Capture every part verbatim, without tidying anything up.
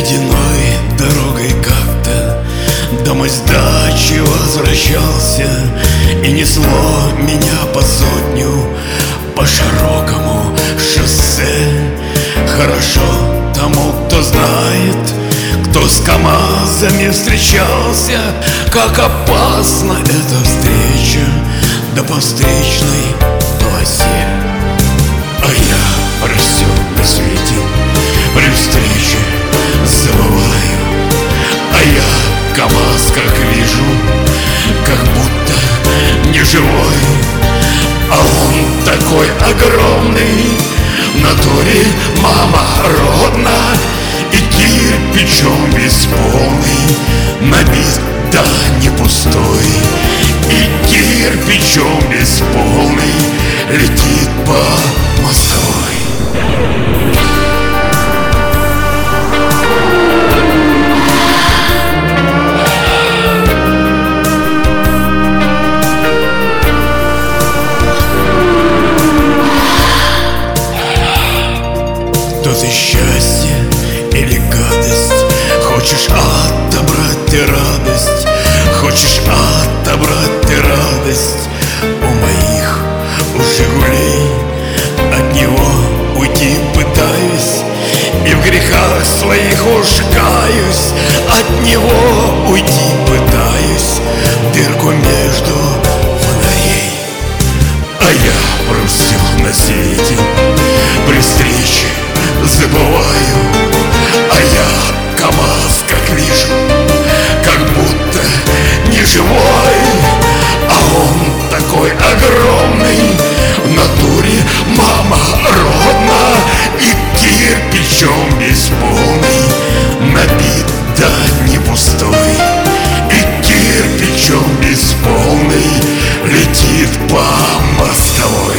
Ледяной дорогой как-то домой с дачи возвращался, и несло меня по сотню по широкому шоссе. Хорошо тому, кто знает, кто с КамАЗами встречался, как опасна эта встреча, да по встречной полосе. А я про все на свете при встрече забываю, а я КамАЗ как вижу, как будто не живой. А он такой огромный, в натуре мама родна, и кирпичом весь полный, набит, да не пустой. И кирпичом весь полный летит по мостовой. То ты счастье или гадость, хочешь отобрать ты радость, хочешь отобрать ты радость у моих, у Жигулей. От него уйти пытаюсь, и в грехах своих уж каюсь. От него уйти пытаюсь, дырку между фонарей. А я про все на свете при встрече забываю, а я КамАЗ как вижу, как будто не живой. А он такой огромный, в натуре мама родна, и кирпичом весь полный, набит, да не пустой. И кирпичом весь полный летит по мостовой.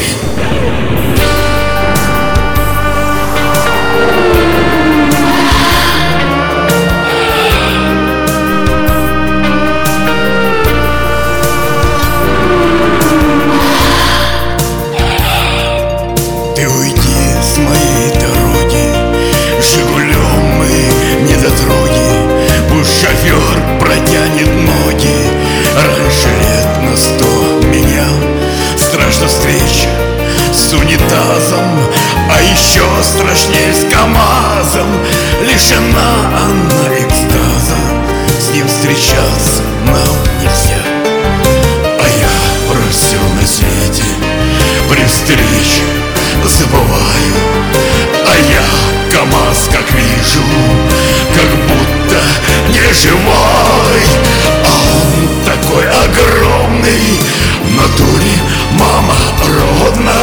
Ты уйди с моей дороги, Жигулем мы недотроги, пусть шофер протянет ноги. Раньше лет на сто меня страшна встреча с унитазом, а еще страшнее с КамАЗом. Лишена она экстаза, с ним встречаться нам нельзя. А я про все на свете при встрече забываю, а я КамАЗ как вижу, как будто не живой. А он такой огромный, в натуре мама родна,